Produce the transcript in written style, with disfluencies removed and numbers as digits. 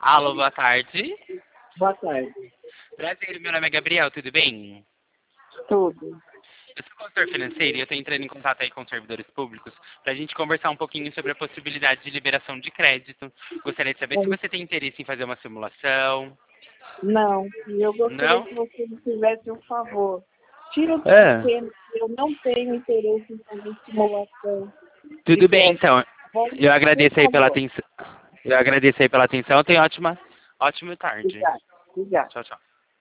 Alô, boa tarde. Boa tarde. Prazer, meu nome é Gabriel, tudo bem? Tudo. Eu sou consultor financeiro e eu estou entrando em contato aí com os servidores públicos para a gente conversar um pouquinho sobre a possibilidade de liberação de crédito. Gostaria de saber se você tem interesse em fazer uma simulação. Não, eu gostaria Não? que você me fizesse um favor. Tira o É. pequeno, eu não tenho interesse em fazer simulação de Tudo bem, crédito. então. Vamos, Eu por agradeço aí pela favor. atenção. Eu agradeço aí pela atenção. Tenha ótima tarde. Obrigada. Obrigada. Tchau, tchau.